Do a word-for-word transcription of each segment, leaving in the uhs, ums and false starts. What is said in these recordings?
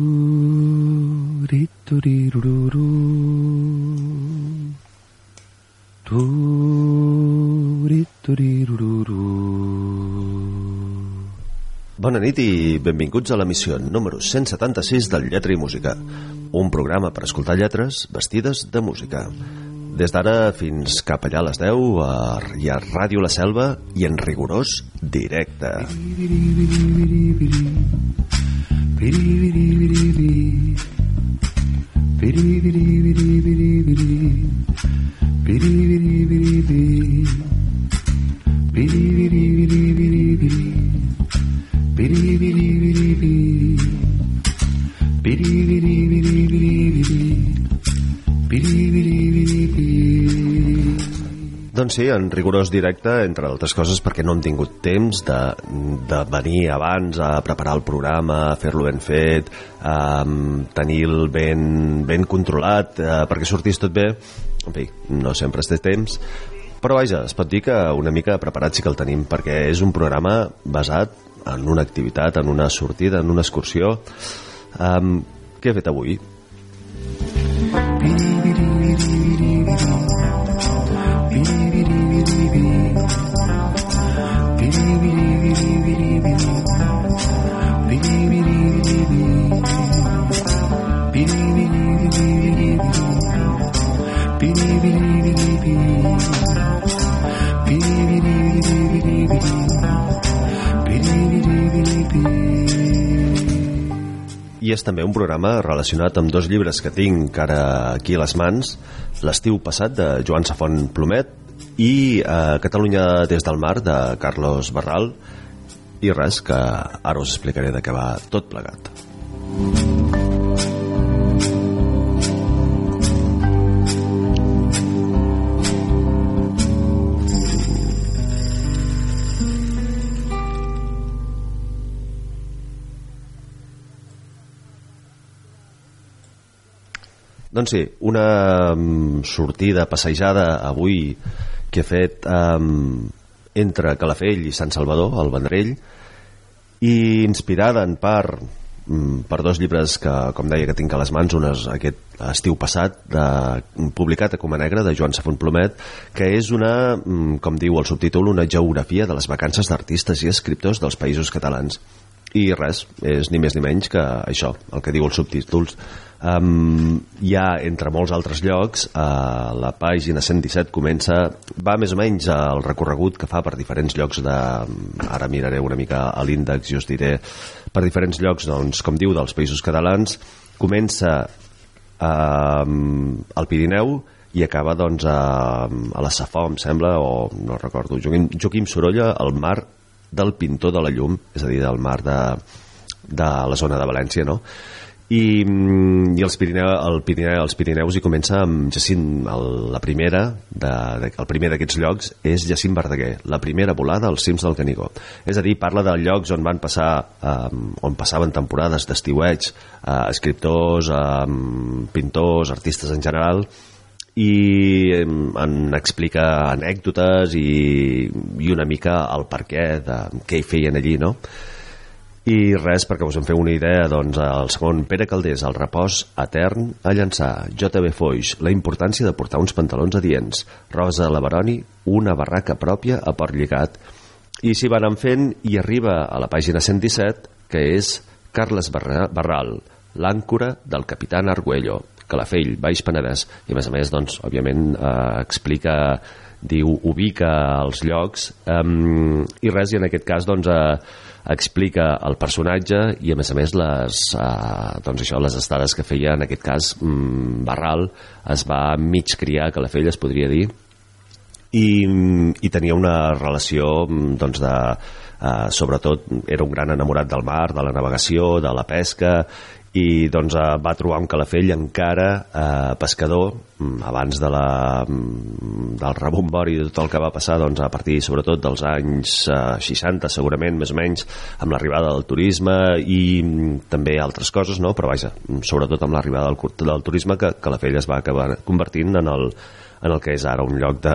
Bona nit i benvinguts a l'emissió número cent setanta-sis del Lletra i Música, un programa per escoltar lletres vestides de música. Des d'ara fins cap allà a les deu a, i a Ràdio La Selva i en rigorós directe. Doncs sí, en rigorós directe, entre altres coses perquè no hem tingut temps de, de venir abans a preparar el programa, a fer-lo ben fet, a tenir-lo ben, ben controlat, eh, perquè sortís tot bé. En fi, no sempre es té temps, però vaja, es pot dir que una mica preparat sí que el tenim, perquè és un programa basat en una activitat, en una sortida, en una excursió. Um, què he fet avui? I és també un programa relacionat amb dos llibres que tinc ara aquí a les mans: L'estiu passat, de Joan Safont Plomet, i eh, Catalunya des del mar, de Carlos Barral. I res, que ara us explicaré de què va tot plegat. Doncs sí, una um, sortida, passejada avui que he fet um, entre Calafell i Sant Salvador, al Vendrell, i inspirada en part um, per dos llibres que, com deia, que tinc a les mans. Un és aquest Estiu passat, de, publicat a Coma Negra, de Joan Safont Plomet, que és una, um, com diu el subtítol, una geografia de les vacances d'artistes i escriptors dels països catalans. I res, és ni més ni menys que això, el que diu els subtítols. Um, hi ha, entre molts altres llocs, a la pàgina cent disset comença, va més o menys el recorregut que fa per diferents llocs de, ara miraré una mica a l'índex i us diré, per diferents llocs, doncs, com diu, dels països catalans. Comença um, al Pirineu i acaba, doncs, a, a la Safor, em sembla, o no recordo, Joaquim, Joaquim Sorolla, al mar del Pintor de la Llum, és a dir, del mar de, de la zona de València, no? I, i els, Pirineu, el Pirineu, els Pirineus hi comença amb Jacint, el, la primera de, de, el primer d'aquests llocs és Jacint Verdaguer, la primera volada als cims del Canigó. És a dir, parla de llocs on van passar eh, on passaven temporades d'estiueig, eh, escriptors, eh, pintors, artistes en general, i en explica anècdotes i, i una mica el perquè de què hi feien allí, no? I res, perquè us en feu una idea, doncs el segon, Pere Calders, el repòs etern a Llançà. J B Foix, la importància de portar uns pantalons adients. Rosa Lavaroni, una barraca pròpia a Port Lligat. I s'hi van anant fent i arriba a la pàgina cent disset, que és Carles Barral, l'àncora del capitán Argüello, Calafell, Baix Penedès. I a més a més, doncs, òbviament, eh, explica, diu, ubica els llocs, um, i res, i en aquest cas, doncs, eh, explica el personatge i, a més a més, les, eh, doncs això, les estades que feia, en aquest cas, um, Barral es va mig criar a Calafell, es podria dir, i, i tenia una relació, doncs, de, eh, sobretot, era un gran enamorat del mar, de la navegació, de la pesca, i doncs eh, va trobar un Calafell encara eh, pescador abans de la, del rebombori de tot el que va passar, doncs, a partir sobretot dels anys eh, seixanta segurament, més o menys, amb l'arribada del turisme i també altres coses, no? Però vaja, sobretot amb l'arribada del, del turisme, que Calafell es va acabar convertint en el, en el que és ara un lloc de...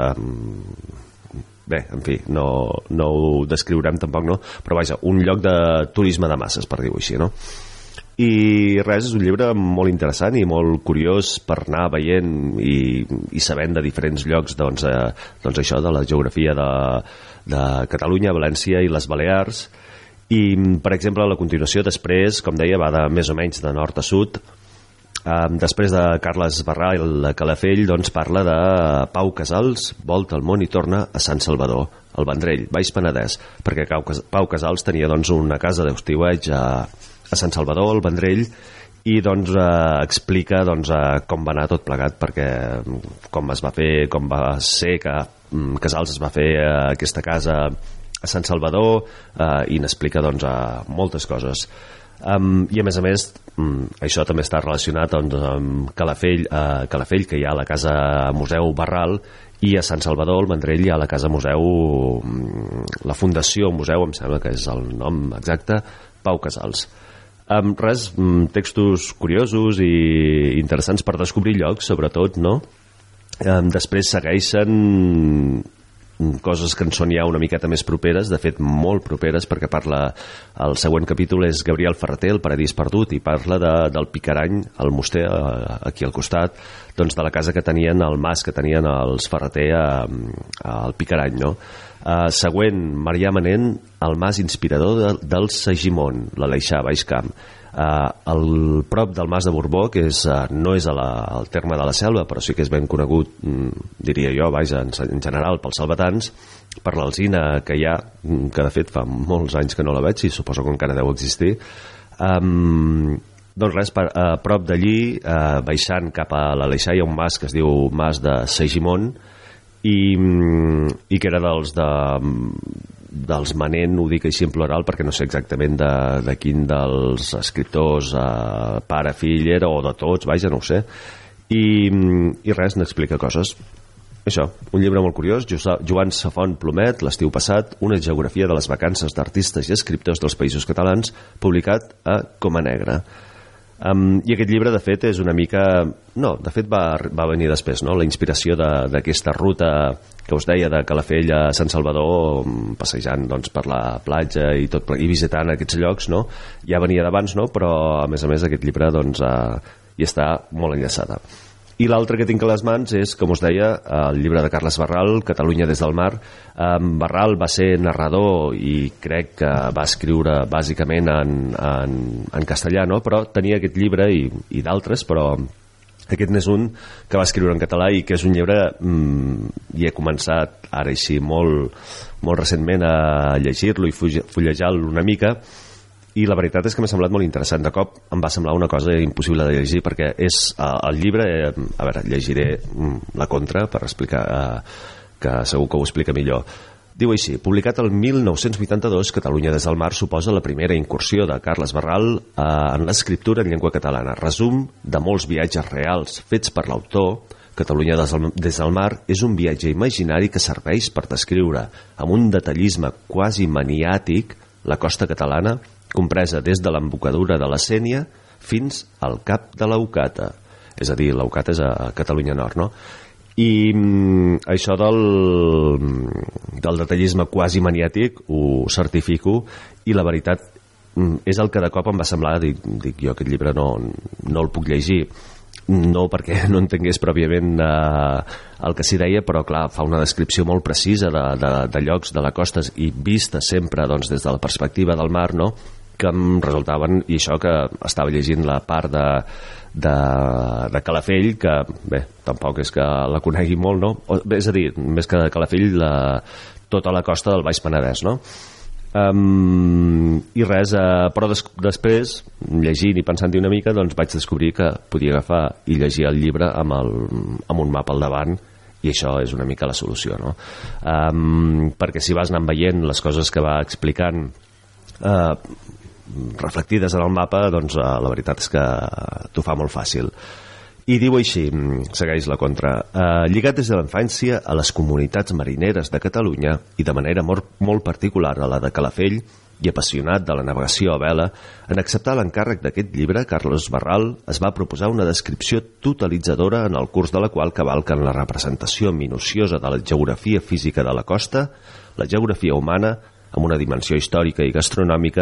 bé, en fi, no, no ho descriurem tampoc, no? Però vaja, un lloc de turisme de masses, per dir-ho així, no? i res, és un llibre molt interessant i molt curiós per anar veient i, i sabent de diferents llocs doncs, eh, doncs això, de la geografia de, de Catalunya, València i les Balears. I, per exemple, a la continuació, després, com deia, va de més o menys de nord a sud. Um, després de Carles Barral de Calafell, doncs parla de Pau Casals, volta el món i torna a Sant Salvador, al Vendrell, Baix Penedès, perquè Pau Casals tenia doncs, una casa d'estiueig a, a Sant Salvador, al Vendrell, i doncs eh, explica doncs, eh, com va anar tot plegat, perquè com es va fer, com va ser que um, Casals es va fer eh, aquesta casa a Sant Salvador, eh, i n'explica doncs, eh, moltes coses. Um, i a més a més um, això també està relacionat doncs, amb Calafell, uh, Calafell, que hi ha la casa museu Barral, i a Sant Salvador, al Vendrell, hi ha la casa museu, um, la Fundació Museu, em sembla que és el nom exacte, Pau Casals. Um, res, um, textos curiosos i interessants per descobrir llocs, sobretot, no? Um, després segueixen coses que en són ja una miqueta més properes, de fet molt properes, perquè parla, el següent capítol és Gabriel Ferreter, el paradís perdut, i parla de, del Picarany, el Moster, aquí al costat, doncs de la casa que tenien, el mas que tenien els Ferreter al Picarany, no? Uh, següent, Marià Manent, el mas inspirador de, del Segimon, l'Aleixar, Baix Camp. Uh, el prop del Mas de Borbó, que és, uh, no és a la, al terme de la Selva, però sí que és ben conegut, mm, diria jo, vaja, en, en general pels salvatans, per l'alzina que hi ha, que de fet fa molts anys que no la veig i suposo que encara deu existir. Um, doncs res, per, a prop d'allí, uh, baixant cap a l'Aleixar, hi ha un mas que es diu Mas de Segimon, i, i que era dels de dels Manent, ho dic així en plural perquè no sé exactament de, de quin dels escriptors, eh, pare, fill era, o de tots, vaja, no ho sé, i, i res, n'explica coses. Això, un llibre molt curiós, Joan Safont Plomet, l'estiu passat, una geografia de les vacances d'artistes i escriptors dels Països Catalans, publicat a Coma Negra. Um, i aquest llibre de fet és una mica, no, de fet va, va venir després, no? La inspiració d'aquesta ruta que us deia de Calafell a Sant Salvador, passejant doncs, per la platja i, tot, i visitant aquests llocs, no? Ja venia d'abans, no? Però a més a més aquest llibre doncs, uh, hi està molt enllaçada. I l'altre que tinc a les mans és, com us deia, el llibre de Carles Barral, Catalunya des del mar. Um, Barral va ser narrador i crec que va escriure bàsicament en, en, en castellà, no? Però tenia aquest llibre i, i d'altres, però aquest n'és un que va escriure en català i que és un llibre, um, i he començat ara així molt, molt recentment a llegir-lo i fullejar-lo una mica, i la veritat és que m'ha semblat molt interessant. De cop em va semblar una cosa impossible de llegir perquè és uh, el llibre, eh, a veure, llegiré um, la contra per explicar, uh, que segur que ho explica millor. Diu així: publicat el mil nou-cents vuitanta-dos, Catalunya des del mar suposa la primera incursió de Carles Barral uh, en l'escriptura en llengua catalana. Resum de molts viatges reals fets per l'autor. Catalunya des del, des del mar és un viatge imaginari que serveix per descriure amb un detallisme quasi maniàtic la costa catalana, compresa des de l'embocadura de la Sénia fins al cap de l'Aucata, és a dir, l'Aucata és a Catalunya Nord, no? I mm, això del, del detallisme quasi maniàtic ho certifico, i la veritat mm, és el que de cop em va semblar, dic, dic jo aquest llibre no, no el puc llegir, no perquè no entengués pròpiament eh, el que s'hi deia, però clar, fa una descripció molt precisa de, de, de llocs de la costa i vista sempre doncs, des de la perspectiva del mar, no? Que em resultaven, i això que estava llegint la part de, de, de Calafell, que bé, tampoc és que la conegui molt, no? O, bé, és a dir, més que de Calafell, la, tota la costa del Baix Penedès, no? Um, i res, uh, però des, després llegint i pensant-hi una mica doncs vaig descobrir que podia agafar i llegir el llibre amb, el, amb un mapa al davant, i això és una mica la solució, no? Um, perquè si vas anant veient les coses que va explicant uh, reflectides en el mapa, doncs uh, la veritat és que t'ho fa molt fàcil. I diu així, segueix la contra: eh, lligat des de la infància a les comunitats marineres de Catalunya i de manera molt, molt particular a la de Calafell, i apassionat de la navegació a vela, en acceptar l'encàrrec d'aquest llibre, Carles Barral es va proposar una descripció totalitzadora en el curs de la qual cavalquen la representació minuciosa de la geografia física de la costa, la geografia humana, amb una dimensió històrica i gastronòmica,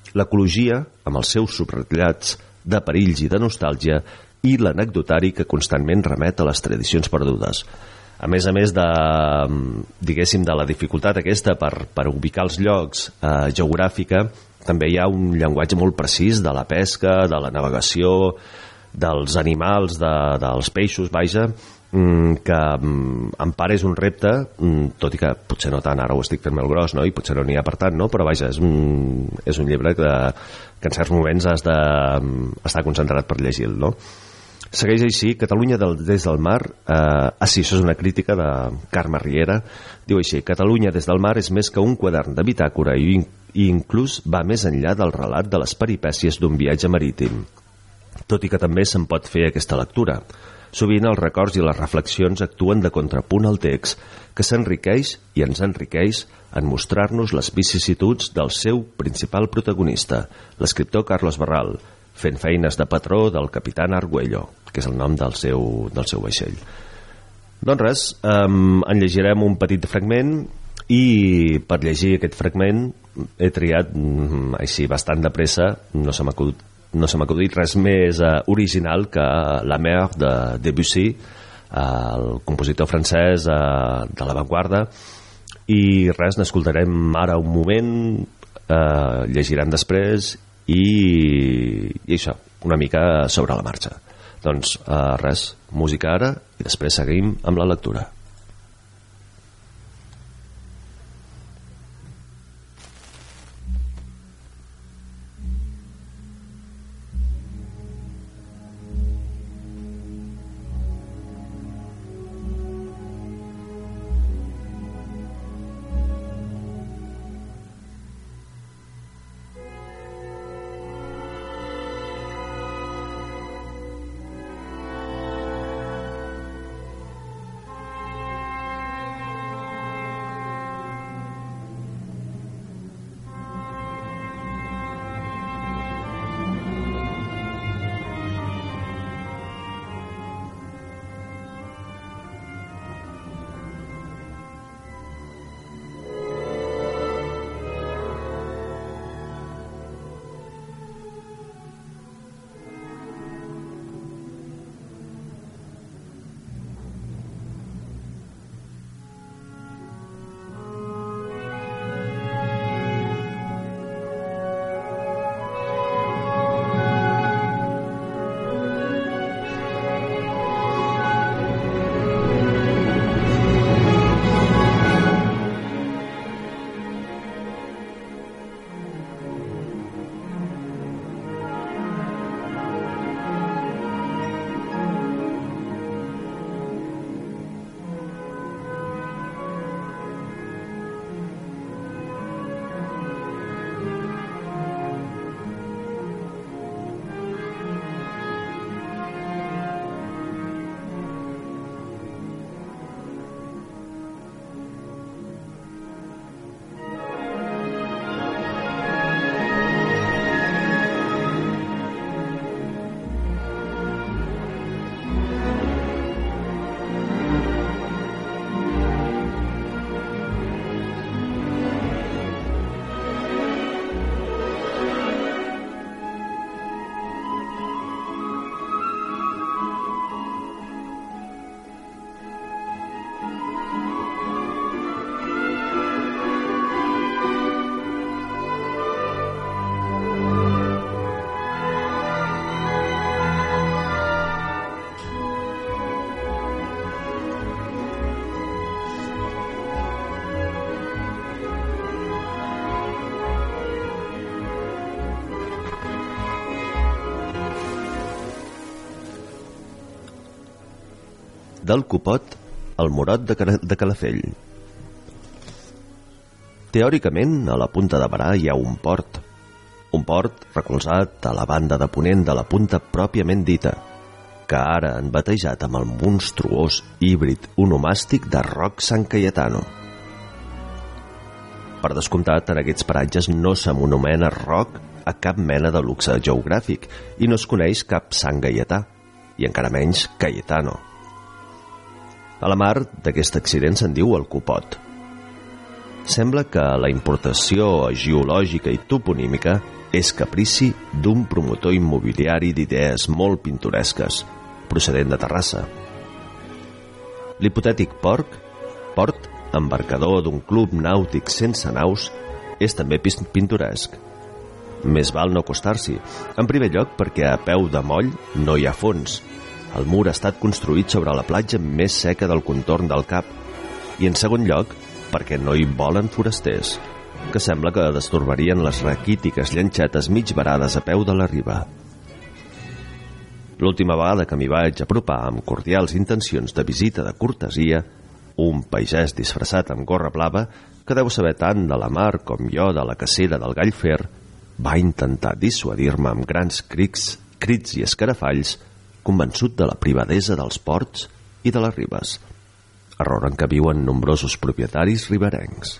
l'ecologia, amb els seus subratllats de perills i de nostàlgia, i l'anecdotari que constantment remet a les tradicions perdudes. A més a més de, diguéssim, de la dificultat aquesta per, per ubicar els llocs eh, geogràfica, també hi ha un llenguatge molt precís de la pesca, de la navegació, dels animals, de, dels peixos, vaja, que en part és un repte, tot i que potser no tant, ara ho estic fent molt gros, no? I potser no n'hi ha per tant, no? Però vaja, és un, és un llibre que, que en certs moments has d'estar de, concentrat per llegir-lo, no? Segueix així, Catalunya del, des del mar, eh, ah sí, això és una crítica de Carme Riera, diu així: Catalunya des del mar és més que un quadern de bitàcora i, i inclús va més enllà del relat de les peripècies d'un viatge marítim, tot i que també se'n pot fer aquesta lectura. Sovint els records i les reflexions actuen de contrapunt al text, que s'enriqueix i ens enriqueix en mostrar-nos les vicissituds del seu principal protagonista, l'escriptor Carlos Barral, fent feines de patró del capitán Argüello, que és el nom del seu, del seu vaixell. Doncs res, um, en llegirem un petit fragment, i per llegir aquest fragment he triat um, així bastant de pressa, no se m'ha acudit no se m'ha acudit res més uh, original que La Mer de Debussy, uh, el compositor francès uh, de l'avantguarda, i res, n'escoltarem ara un moment, uh, llegirem després i, i això, una mica sobre la marxa. Doncs uh, res, música ara i després seguim amb la lectura. Del Copot al Morot de Calafell. Teòricament, a la punta de Barà hi ha un port. Un port recolzat a la banda de ponent de la punta pròpiament dita, que ara han batejat amb el monstruós híbrid onomàstic de Roc Sant Cayetano. Per descomptat, en aquests paratges no s'anomena Roc a cap mena de luxe geogràfic i no es coneix cap Sant Gaietà, i encara menys Cayetano. A la mar d'aquest accident se'n diu el Copot. Sembla que la importació geològica i toponímica és caprici d'un promotor immobiliari d'idees molt pintoresques, procedent de Terrassa. L'hipotètic port, port embarcador d'un club nàutic sense naus, és també pintoresc. Més val no acostar-s'hi, en primer lloc perquè a peu de moll no hi ha fons. El mur ha estat construït sobre la platja més seca del contorn del Cap, i en segon lloc perquè no hi volen forasters, que sembla que destorbarien les raquítiques llanxetes mig varades a peu de la riba. L'última vegada que m'hi vaig apropar amb cordials intencions de visita de cortesia, un pagès disfressat amb gorra blava, que deu saber tant de la mar com jo de la cacera del gall fer, va intentar dissuadir-me amb grans crits, crits i escarafalls, convençut de la privadesa dels ports i de les ribes, error en què viuen nombrosos propietaris riberencs.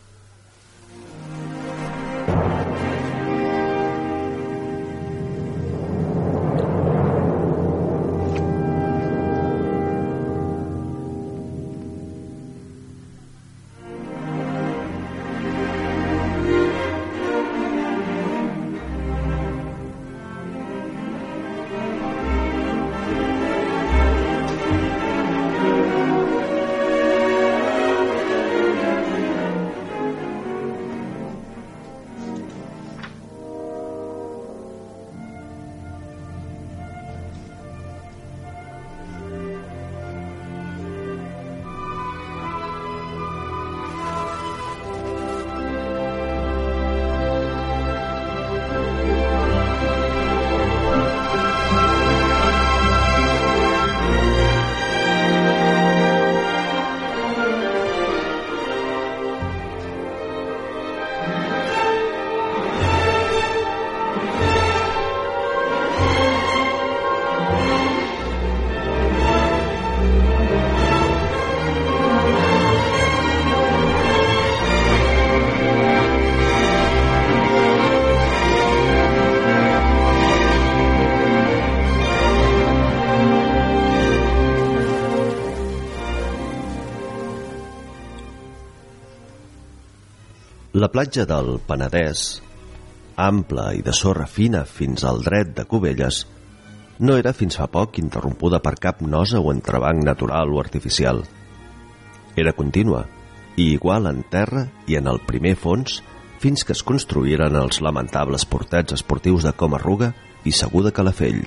La platja del Penedès, ampla i de sorra fina fins al dret de Cubelles, no era fins fa poc interrompuda per cap nosa o entrebanc natural o artificial. Era contínua i igual en terra i en el primer fons fins que es construïren els lamentables portets esportius de Comarruga i Segur de Calafell.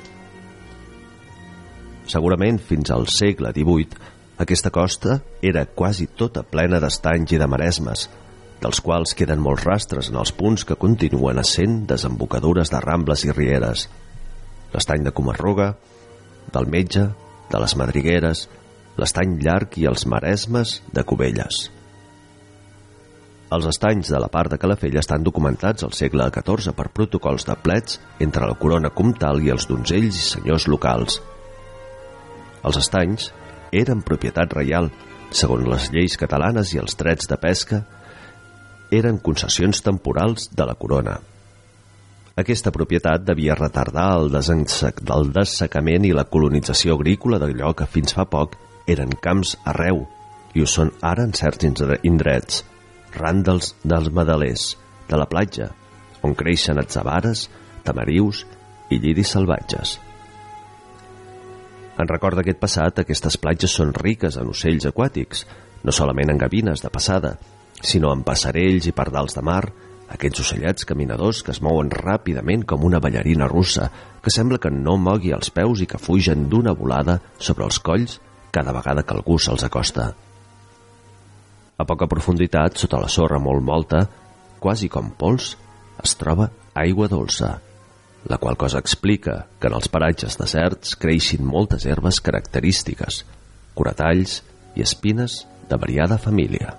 Segurament fins al segle divuit aquesta costa era quasi tota plena d'estanys i de maresmes, dels quals queden molts rastres en els punts que continuen essent desembocadures de rambles i rieres. L'estany de Comarruga, del Metge, de les Madrigueres, l'estany llarg i els maresmes de Cubelles. Els estanys de la part de Calafell estan documentats al segle catorze per protocols de plets entre la corona comtal i els donzells i senyors locals. Els estanys eren propietat reial, segons les lleis catalanes, i els drets de pesca eren concessions temporals de la corona. Aquesta propietat devia retardar el, el dessecament i la colonització agrícola d'allò que fins fa poc eren camps arreu, i ho són ara en certs indrets, ran dels, dels medalers, de la platja, on creixen atzabares, tamarius i lliris salvatges. En record d'aquest passat, aquestes platges són riques en ocells aquàtics, no solament en gavines de passada, sinó en passarells i pardals de mar, aquests ocellets caminadors que es mouen ràpidament com una ballarina russa, que sembla que no mogui els peus i que fugen d'una volada sobre els colls cada vegada que algú se'ls acosta. A poca profunditat, sota la sorra molt molta, quasi com pols, es troba aigua dolça, la qual cosa explica que en els paratges deserts creixin moltes herbes característiques, curatalls i espines de variada família.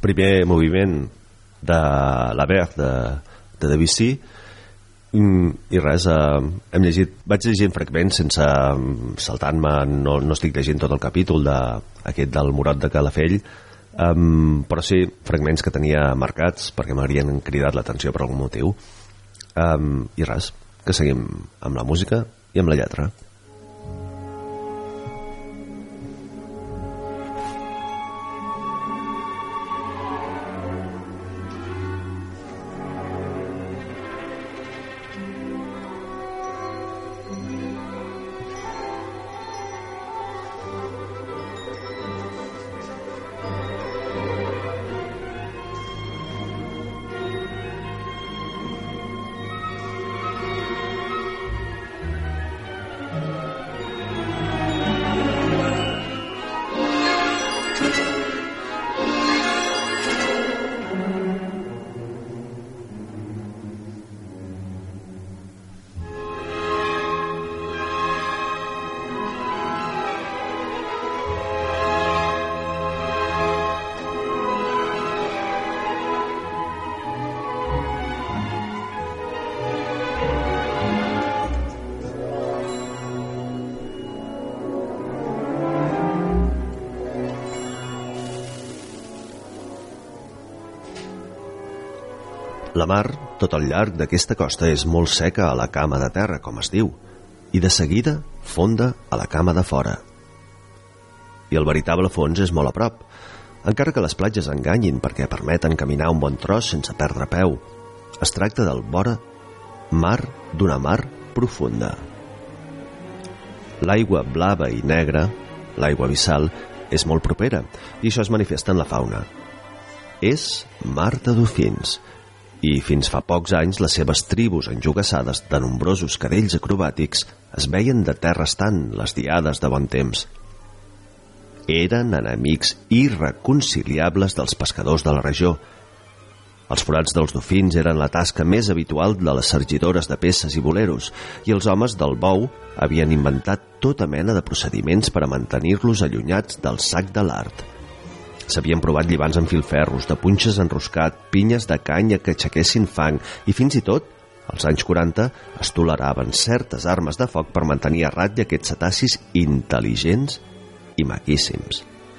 primer moviment de La Berthe de, de Debussy, i res, eh, hem llegit, vaig llegint fragments sense saltant-me, no, no estic llegint tot el capítol de, aquest del Morot de Calafell, um, però sí fragments que tenia marcats perquè m'haurien cridat l'atenció per algun motiu, um, i res, que seguim amb la música i amb la lletra. La mar, tot al llarg d'aquesta costa, és molt seca a la cama de terra, com es diu, i de seguida fonda a la cama de fora. I el veritable fons és molt a prop, encara que les platges enganyin perquè permeten caminar un bon tros sense perdre peu. Es tracta del vora mar d'una mar profunda. L'aigua blava i negra, l'aigua abissal, és molt propera, i això es manifesta en la fauna. És mar de dofins, i fins fa pocs anys les seves tribus enjogassades de nombrosos cadells acrobàtics es veien de terra estant les diades de bon temps. Eren enemics irreconciliables dels pescadors de la regió. Els forats dels dofins eren la tasca més habitual de les sergidores de peces i boleros, i els homes del bou havien inventat tota mena de procediments per a mantenir-los allunyats del sac de l'art. S'havien provat llibans amb filferros, de punxes enroscat, pinyes de canya que aixequessin fang i fins i tot, als anys quaranta, es toleraven certes armes de foc per mantenir a ratlla aquests cetacis intel·ligents i maquíssims.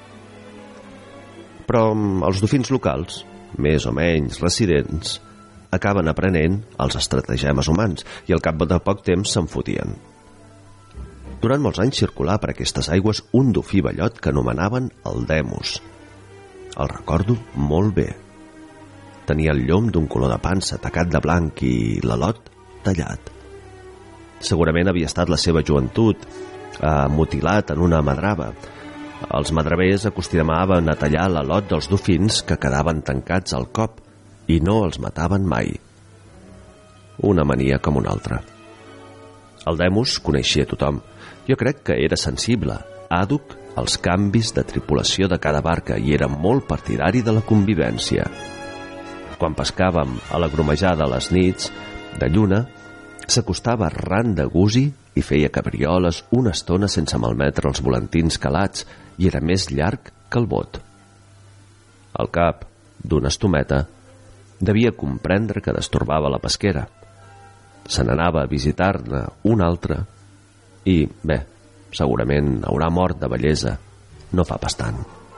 Però els dofins locals, més o menys residents, acaben aprenent els estratagemes humans i al cap de poc temps se'n fotien. Durant molts anys circulà per aquestes aigües un dofí bellot que anomenaven el Demus. El recordo molt bé. Tenia el llom d'un color de pansa tacat de blanc i l'alot tallat. Segurament havia estat la seva joventut eh, mutilat en una madrava. Els madravers acostumaven a tallar l'alot dels dofins que quedaven tancats al cop i no els mataven mai. Una mania com una altra. El Demus coneixia tothom. Jo crec que era sensible, àdhuc als canvis de tripulació de cada barca i era molt partidari de la convivència. Quan pescàvem a la grumejada a les nits de lluna, s'acostava arran de gusi i feia cabrioles una estona sense malmetre els volantins calats i era més llarg que el bot. Al cap d'una estometa devia comprendre que destorbava la pesquera. Se n'anava a visitar-ne una altra i, bé, segurament haurà mort de vellesa no fa pas tant.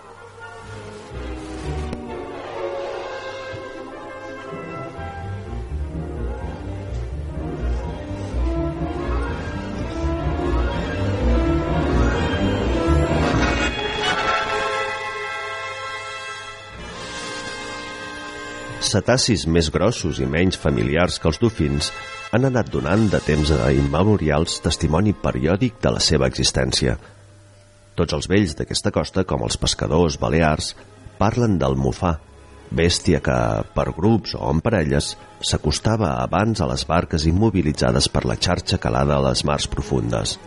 Cetacis més grossos i menys familiars que els dofins han anat donant de temps immemorials testimoni periòdic de la seva existència. Tots els vells d'aquesta costa, com els pescadors balears, parlen del mofà, bèstia que, per grups o en parelles, s'acostava abans a les barques immobilitzades per la xarxa calada a les mars profundes.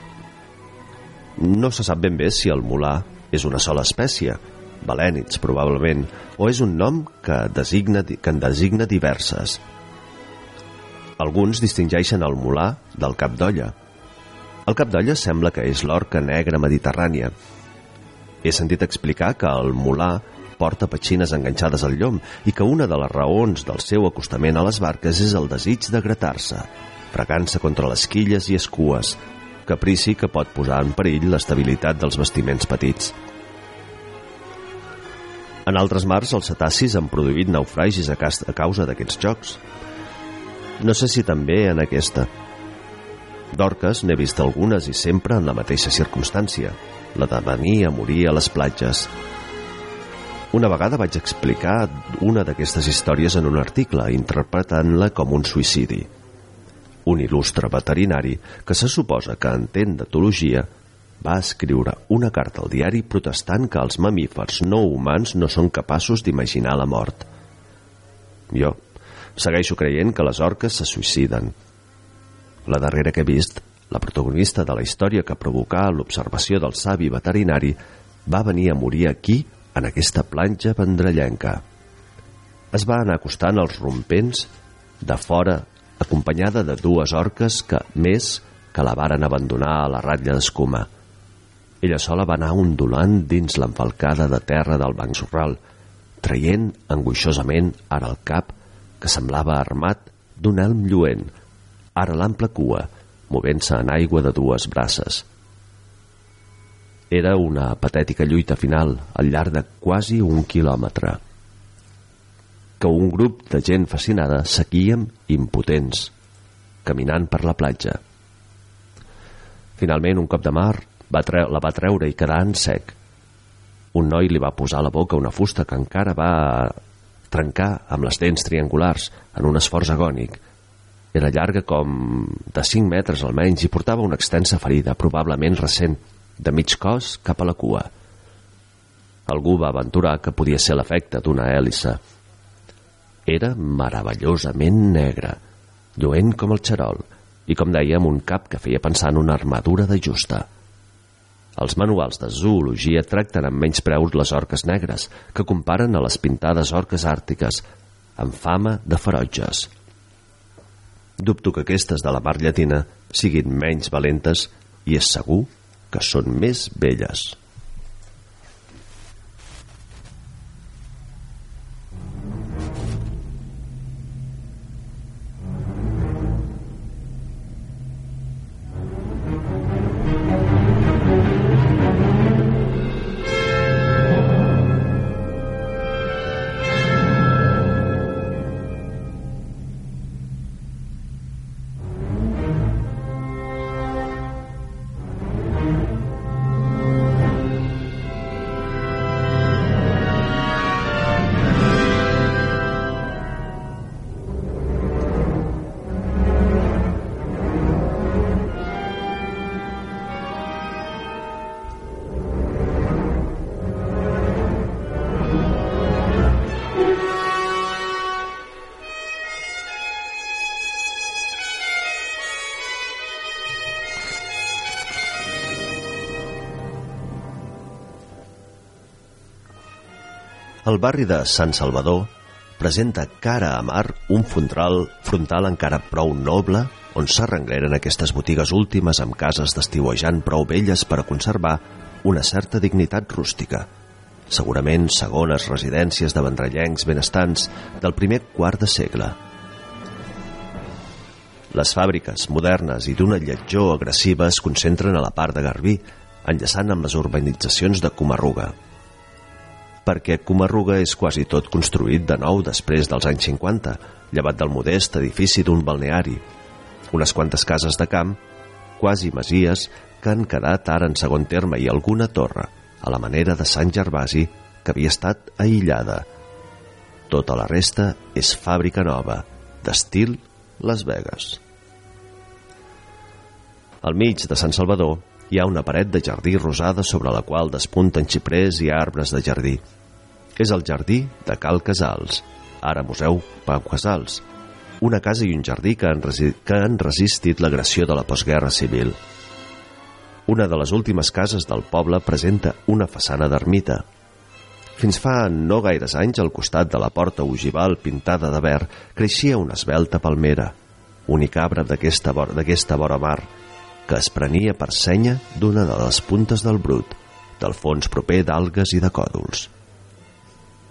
No se sap ben bé si el mulà és una sola espècie, balènids probablement, o és un nom que, designa, que en designa diverses. Alguns distingeixen el mulà del cap d'olla. El cap d'olla sembla que és l'orca negra mediterrània. He sentit explicar que el mulà porta petxines enganxades al llom i que una de les raons del seu acostament a les barques és el desig de gratar-se, fregant-se contra les quilles i escues, caprici que pot posar en perill l'estabilitat dels bastiments petits. En altres mars, els cetacis han produït naufragis a causa d'aquests jocs. No sé si també en aquesta. D'orques n'he vist algunes i sempre en la mateixa circumstància, la de venir a morir a les platges. Una vegada vaig explicar una d'aquestes històries en un article, interpretant-la com un suïcidi. Un il·lustre veterinari, que se suposa que entén d'etologia, va escriure una carta al diari protestant que els mamífers no humans no són capaços d'imaginar la mort. Jo segueixo creient que les orques se suïciden. La darrera que he vist, la protagonista de la història que provocà l'observació del savi veterinari, va venir a morir aquí, en aquesta platja vendrellenca. Es va anar acostant als rompents de fora, acompanyada de dues orques que, més, que la varen abandonar a la ratlla d'escuma. Ella sola va anar ondulant dins l'enfalcada de terra del banc sorral, traient angoixosament ara el cap, que semblava armat d'un elm lluent, ara l'ample cua, movent-se en aigua de dues braces. Era una patètica lluita final al llarg de quasi un quilòmetre, que un grup de gent fascinada seguíem impotents, caminant per la platja. Finalment, un cop de mar va tre- la va treure i quedar en sec. Un noi li va posar a la boca una fusta que encara va trencar amb les dents triangulars en un esforç agònic. Era llarga com de cinc metres almenys i portava una extensa ferida, probablement recent, de mig cos cap a la cua. Algú va aventurar que podia ser l'efecte d'una hèlice. Era meravellosament negre, lluent com el xarol, i com dèiem, un cap que feia pensar en una armadura de justa. Els manuals de zoologia tracten amb menyspreu les orques negres, que comparen a les pintades orques àrtiques, amb fama de ferotges. Dubto que aquestes de la mar llatina siguin menys valentes i és segur que són més belles. El barri de Sant Salvador presenta cara a mar un frontal, frontal encara prou noble on s'arrengleren aquestes botigues últimes amb cases d'estiuejant prou velles per a conservar una certa dignitat rústica, segurament segones residències de vendrellencs benestants del primer quart de segle. Les fàbriques modernes i d'una lletjor agressiva es concentren a la part de Garbí, enllaçant amb les urbanitzacions de Comarruga. Perquè Comarruga és quasi tot construït de nou després dels anys cinquanta, llevat del modest edifici d'un balneari, unes quantes cases de camp, quasi masies, que han quedat ara en segon terme i alguna torre, a la manera de Sant Gervasi, que havia estat aïllada. Tota la resta és fàbrica nova, d'estil Las Vegas. Al mig de Sant Salvador hi ha una paret de jardí rosada sobre la qual despunten xiprers i arbres de jardí. És el jardí de Cal Casals, ara Museu Pau Casals, una casa i un jardí que han, resi- que han resistit l'agressió de la postguerra civil. Una de les últimes cases del poble presenta una façana d'ermita. Fins fa no gaires anys, al costat de la porta ogival pintada de verd, creixia una esvelta palmera, únic arbre d'aquesta vora, d'aquesta vora mar, que es prenia per senya d'una de les puntes del brut, del fons proper d'algues i de còdols.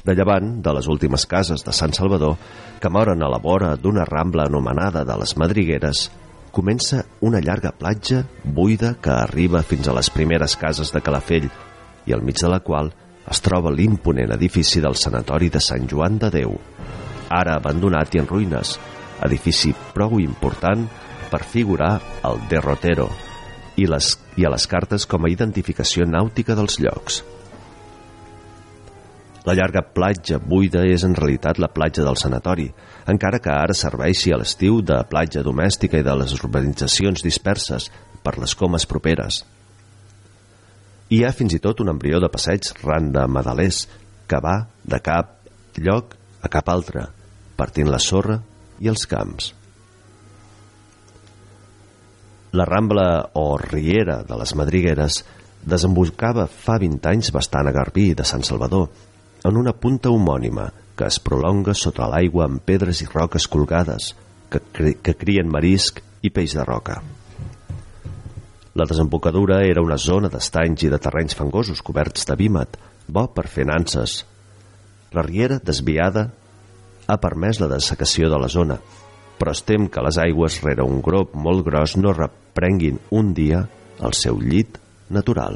De llevant de les últimes cases de Sant Salvador, que moren a la vora d'una rambla anomenada de les Madrigueres, comença una llarga platja buida que arriba fins a les primeres cases de Calafell i al mig de la qual es troba l'imponent edifici del Sanatori de Sant Joan de Déu, ara abandonat i en ruïnes, edifici prou important per figurar al derrotero i, les, i a les cartes com a identificació nàutica dels llocs. La llarga platja buida és en realitat la platja del sanatori, encara que ara serveixi a l'estiu de platja domèstica i de les urbanitzacions disperses per les comes properes. Hi ha fins i tot un embrió de passeig ran de Madalers que va de cap lloc a cap altre, partint la sorra i els camps. La rambla o riera de les Madrigueres desembocava fa vint anys bastant a Garbí de Sant Salvador, en una punta homònima que es prolonga sota l'aigua amb pedres i roques colgades que, cri que crien marisc i peix de roca. La desembocadura era una zona d'estanys i de terrenys fangosos coberts de vímet, bo per fer nanses. La riera desviada ha permès la dessecació de la zona, però es tem que les aigües rere un grop molt gros no reprenguin un dia el seu llit natural.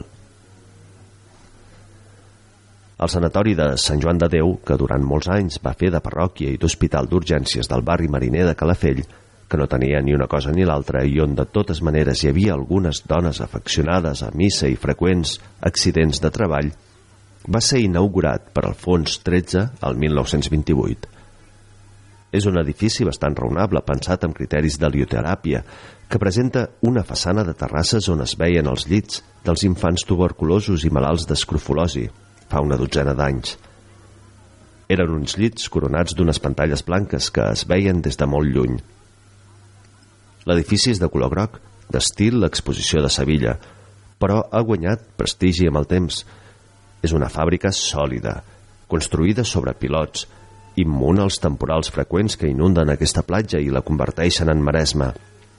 El sanatori de Sant Joan de Déu, que durant molts anys va fer de parròquia i d'hospital d'urgències del barri mariner de Calafell, que no tenia ni una cosa ni l'altra i on de totes maneres hi havia algunes dones afeccionades a missa i freqüents accidents de treball, va ser inaugurat per Alfons tretze el mil nou-cents vint-i-vuit. És un edifici bastant raonable, pensat amb criteris d'helioteràpia, que presenta una façana de terrasses on es veien els llits dels infants tuberculosos i malalts d'escrofulosi, fa una dotzena d'anys. Eren uns llits coronats d'unes pantalles blanques que es veien des de molt lluny. L'edifici és de color groc, d'estil l'exposició de Sevilla, però ha guanyat prestigi amb el temps. És una fàbrica sòlida, construïda sobre pilots, immune als temporals freqüents que inunden aquesta platja i la converteixen en maresma.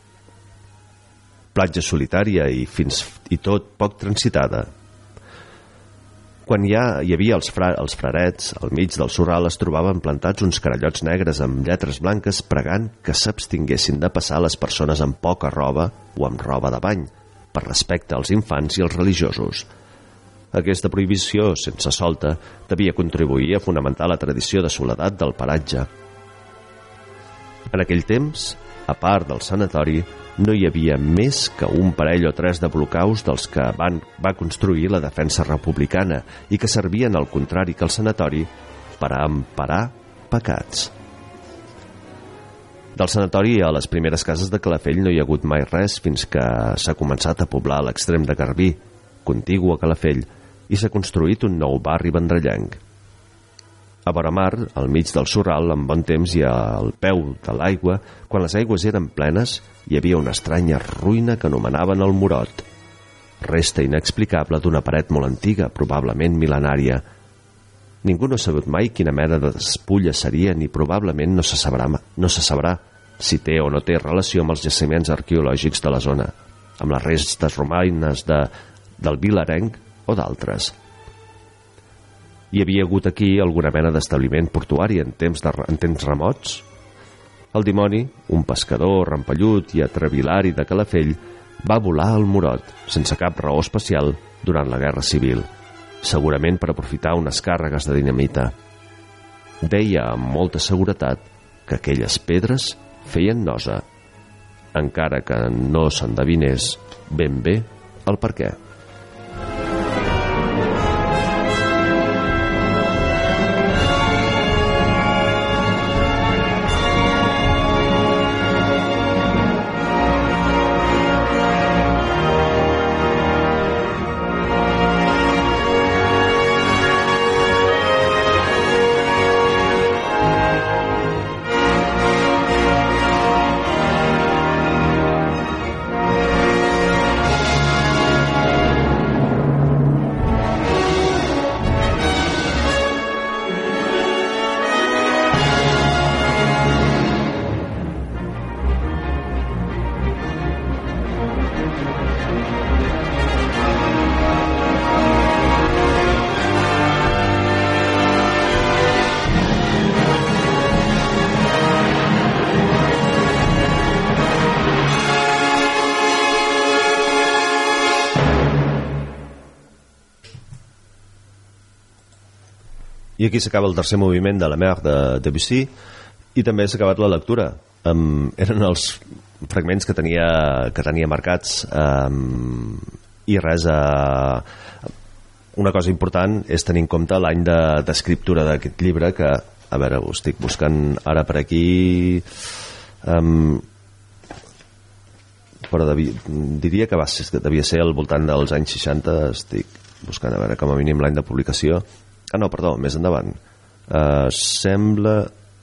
Platja solitària i fins i tot poc transitada. Quan ja hi havia els, fra els frarets, al mig del sorral es trobaven plantats uns carallots negres amb lletres blanques pregant que s'abstinguessin de passar les persones amb poca roba o amb roba de bany, per respecte als infants i als religiosos. Aquesta prohibició, sense solta, devia contribuir a fonamentar la tradició de soledat del paratge. En aquell temps, a part del sanatori, no hi havia més que un parell o tres de blocaus dels que van, va construir la defensa republicana i que servien al contrari que el sanatori per a emparar pecats. Del sanatori a les primeres cases de Calafell no hi ha hagut mai res fins que s'ha començat a poblar a l'extrem de Garbí, contigu a Calafell, i s'ha construït un nou barri vendrellenc. A vora mar, al mig del sorral, en bon temps i al peu de l'aigua, quan les aigües eren plenes, hi havia una estranya ruïna que anomenaven el Morot. Resta inexplicable d'una paret molt antiga, probablement mil·lenària. Ningú no ha sabut mai quina mena de despulla seria ni probablement no se sabrà, no se sabrà si té o no té relació amb els jaciments arqueològics de la zona, amb les restes romanes de, del Vilarenc o d'altres. Hi havia hagut aquí alguna mena d'establiment portuari en temps, de, en temps remots? El dimoni, un pescador rampellut i atrevilari de Calafell, va volar al Morot, sense cap raó especial, durant la Guerra Civil, segurament per aprofitar unes càrregues de dinamita. Deia amb molta seguretat que aquelles pedres feien nosa, encara que no s'endevinés ben bé el per què. I aquí s'acaba el tercer moviment de la Mer de Debussy i també s'ha acabat la lectura. Um, eren els fragments que tenia, que tenia marcats, um, i res, uh, una cosa important és tenir en compte l'any d'escriptura de, d'aquest llibre, que, a veure, ho estic buscant ara per aquí, um, però devia, diria que, va ser, que devia ser al voltant dels anys seixanta. Estic buscant, a veure, com a mínim l'any de publicació. Ah, no, perdó, més endavant. Uh, sembla...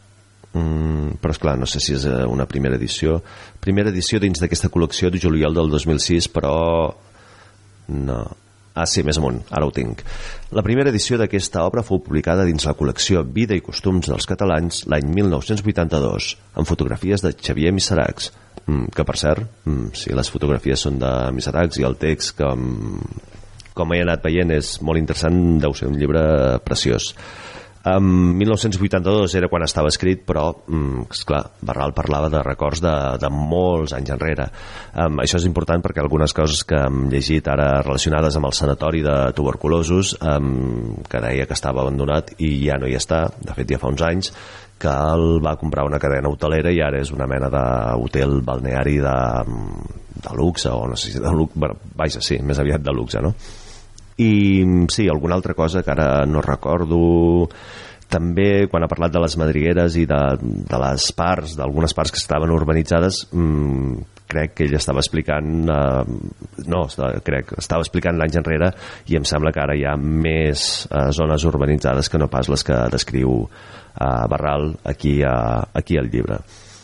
Mm, però esclar, no sé si és una primera edició. Primera edició dins d'aquesta col·lecció de juliol del dos mil sis, però... No... Ah, sí, més amunt, ara ho tinc. La primera edició d'aquesta obra fou publicada dins la col·lecció Vida i Costums dels Catalans l'any mil nou-cents vuitanta-dos, amb fotografies de Xavier Miseracs, mm, que per cert, mm, si les fotografies són de Miseracs i el text, que, com he anat veient, és molt interessant, deu ser un llibre preciós. En mil nou-cents vuitanta-dos era quan estava escrit, però, mm, esclar, Barral parlava de records de, de molts anys enrere. Um, això és important perquè algunes coses que hem llegit ara relacionades amb el sanatori de tuberculosos, um, que deia que estava abandonat i ja no hi està, de fet ja fa uns anys, que el va comprar una cadena hotelera i ara és una mena d'hotel balneari de, de luxe, o no sé si de luxe, bueno, vaja, sí, més aviat de luxe, no? I sí, alguna altra cosa que ara no recordo. També quan ha parlat de les madrigueres i de, de les parts, d'algunes parts que estaven urbanitzades, mmm, crec que ell estava explicant eh, no, crec estava explicant l'anys enrere, i em sembla que ara hi ha més eh, zones urbanitzades que no pas les que descriu eh, Barral aquí, a, aquí al llibre.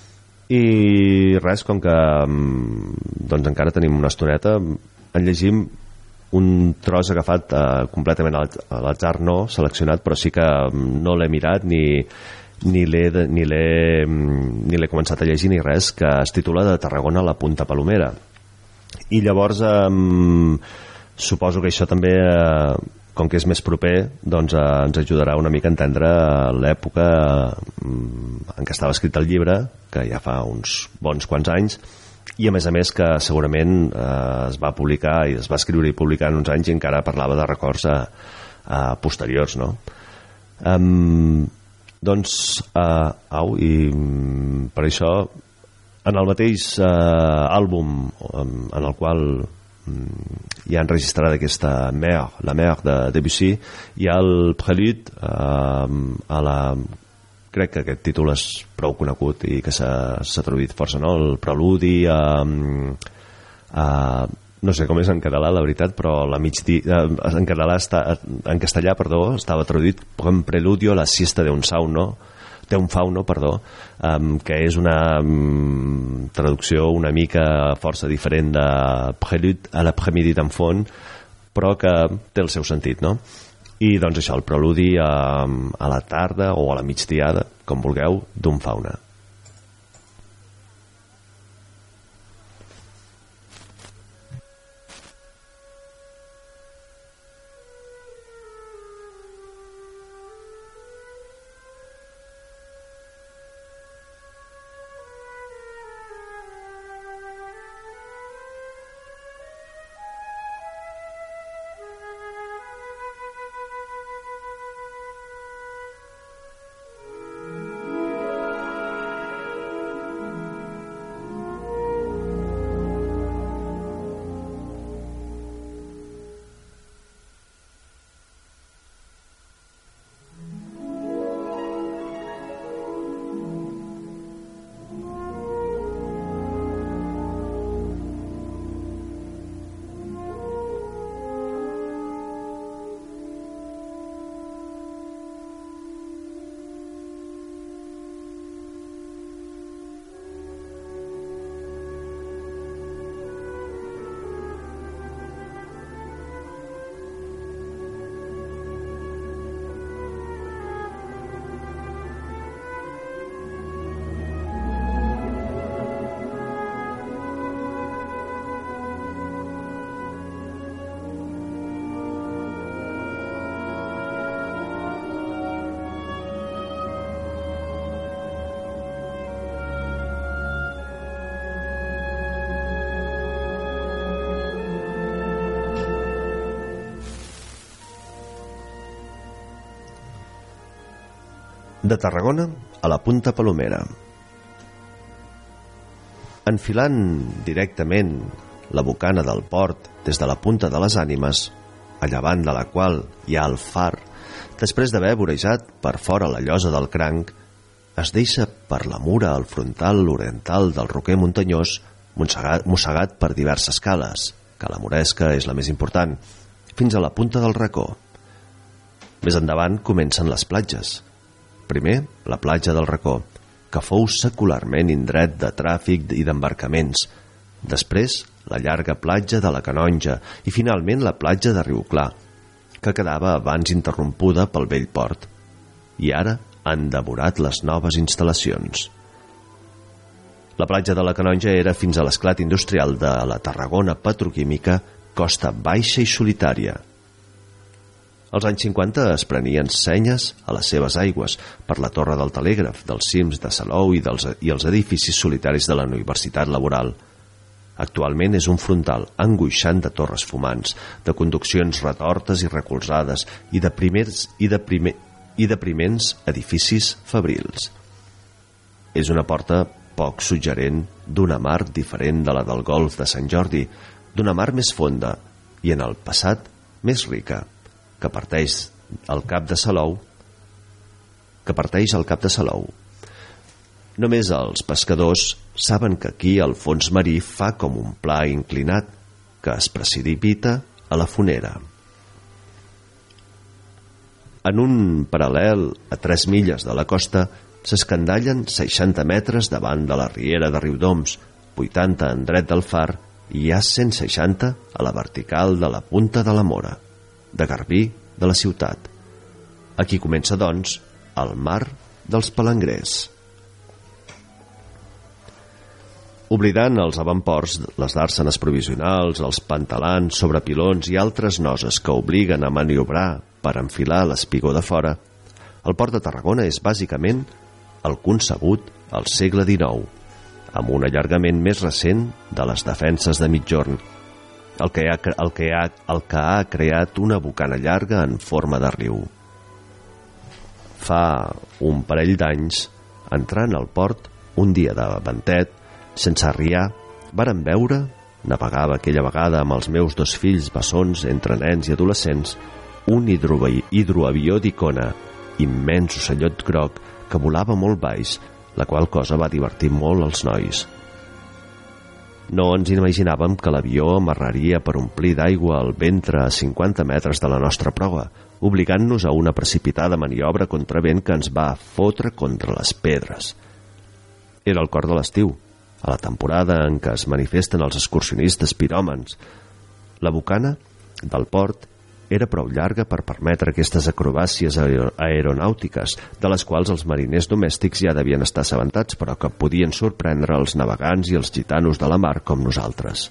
I res, com que doncs encara tenim una estoneta, en llegim un tros agafat eh, completament a l'atzar, no seleccionat, però sí que no l'he mirat ni, ni l'he ni l'he ni l'he començat a llegir ni res, que es titula De Tarragona a la Punta Palomera. I llavors eh, suposo que això també, eh, com que és més proper, doncs eh, ens ajudarà una mica a entendre l'època eh, en què estava escrit el llibre, que ja fa uns bons quants anys, i a més a més que segurament eh, es va publicar i es va escriure i publicar en uns anys i encara parlava de records a, a posteriors, no? Um, doncs uh, au, i um, per això en el mateix uh, àlbum um, en el qual um, hi ha enregistrat aquesta Mer, la Mer de Debussy, hi ha el Prélude uh, a la... crec que aquest títol és prou conegut i que s'ha traduït força, no? El preludi a, a, no sé com és en català, la veritat, però la migdia, en català està, en castellà, perdó, estava traduït com Preludio a la siesta d'un sauno, d'un fauno, perdó, um, que és una um, traducció una mica força diferent de Prélude à l'après-midi d'enfant, però que té el seu sentit, no? I doncs això, el preludi a, a la tarda o a la migdiada, com vulgueu, d'un fauna. De Tarragona a la Punta Palomera. Enfilant directament la bocana del port des de la Punta de les Ànimes, a llevant de la qual hi ha el far, després d'haver vorejat per fora la llosa del cranc, es deixa per la mura al frontal oriental del roquer muntanyós, mossegat, mossegat per diverses cales, que la Moresca és la més important, fins a la punta del Racó. Més endavant comencen les platges. Primer, la platja del Racó, que fou secularment indret de tràfic i d'embarcaments. Després, la llarga platja de la Canonja i finalment la platja de Riuclar, que quedava abans interrompuda pel vell port. I ara han devorat les noves instal·lacions. La platja de la Canonja era fins a l'esclat industrial de la Tarragona petroquímica costa baixa i solitària. Als anys cinquanta es prenien senyes a les seves aigües per la torre del telègraf, dels cims de Salou i, dels, i els edificis solitaris de la Universitat Laboral. Actualment és un frontal angoixant de torres fumants, de conduccions retortes i recolzades i de primers i de primer, i de primers edificis fabrils. És una porta poc suggerent d'una mar diferent de la del golf de Sant Jordi, d'una mar més fonda i en el passat més rica, que parteix al cap de Salou, que parteix al cap de Salou. Només els pescadors saben que aquí el fons marí fa com un pla inclinat que es precipita a la Fonera. En un paral·lel a tres milles de la costa s'escandallen seixanta metres davant de la riera de Riudoms, vuitanta en dret del far i hi ha cent seixanta a la vertical de la Punta de la Mora, de Garbí de la ciutat. Aquí comença, doncs, el mar dels palangrers. Oblidant els avantports, les dàrsenes provisionals, els pantalans sobre pilons i altres noses que obliguen a maniobrar per enfilar l'espigó de fora, el port de Tarragona és bàsicament el concebut al segle dinou, amb un allargament més recent de les defenses de migjorn, el que, ha, el, que ha, el que ha creat una bocana llarga en forma de riu. Fa un parell d'anys, entrant al port, un dia de ventet, sense arriar, varen veure, navegava aquella vegada amb els meus dos fills bessons entre nens i adolescents, un hidro, hidroavió d'Icona, immens ocellot groc que volava molt baix, la qual cosa va divertir molt els nois. No ens imaginàvem que l'avió amarraria per omplir d'aigua el ventre a cinquanta metres de la nostra proa, obligant-nos a una precipitada maniobra contra vent que ens va fotre contra les pedres. Era el cor de l'estiu, a la temporada en què es manifesten els excursionistes piròmans. La bocana del port era prou llarga per permetre aquestes acrobàcies aeronàutiques, de les quals els mariners domèstics ja devien estar assabentats, però que podien sorprendre els navegants i els gitanos de la mar com nosaltres.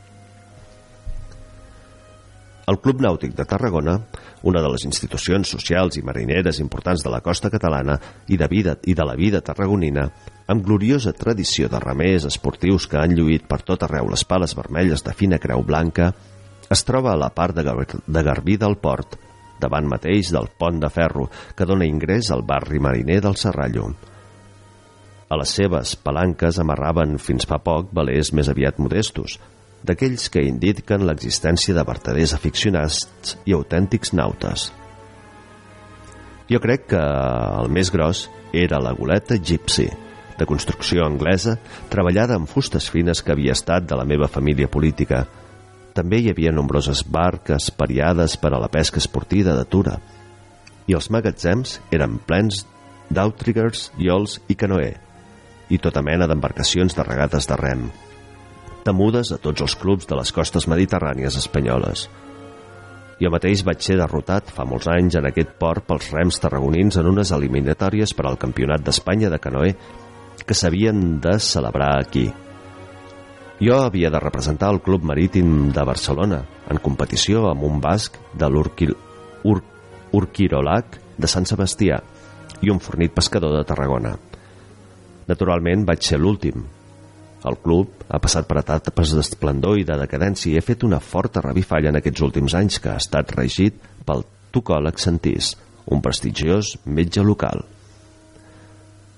El Club Nàutic de Tarragona, una de les institucions socials i marineres importants de la costa catalana i de, vida, i de la vida tarragonina, amb gloriosa tradició de remers esportius que han lluït per tot arreu les pales vermelles de fina creu blanca, es troba a la part de, Gar de Garbí del port, davant mateix del pont de ferro que dona ingrés al barri mariner del Serrallo. A les seves palanques amarraven fins fa poc velers més aviat modestos, d'aquells que indiquen l'existència de vertaders aficionats i autèntics nautes. Jo crec que el més gros era la goleta Gypsy, de construcció anglesa, treballada amb fustes fines que havia estat de la meva família política. També hi havia nombroses barques pariades per a la pesca esportiva de Tura, i els magatzems eren plens d'outriggers, iols i canoè, i tota mena d'embarcacions de regates de rem, temudes a tots els clubs de les costes mediterrànies espanyoles. Jo mateix vaig ser derrotat fa molts anys en aquest port pels rems tarragonins en unes eliminatòries per al Campionat d'Espanya de canoè que s'havien de celebrar aquí. Jo havia de representar el Club Marítim de Barcelona en competició amb un basc de l'Urquirolac de Sant Sebastià i un fornit pescador de Tarragona. Naturalment vaig ser l'últim. El club ha passat per etapes d'esplendor i de decadència i he fet una forta revifalla en aquests últims anys que ha estat regit pel tocòleg Sentís, un prestigiós metge local.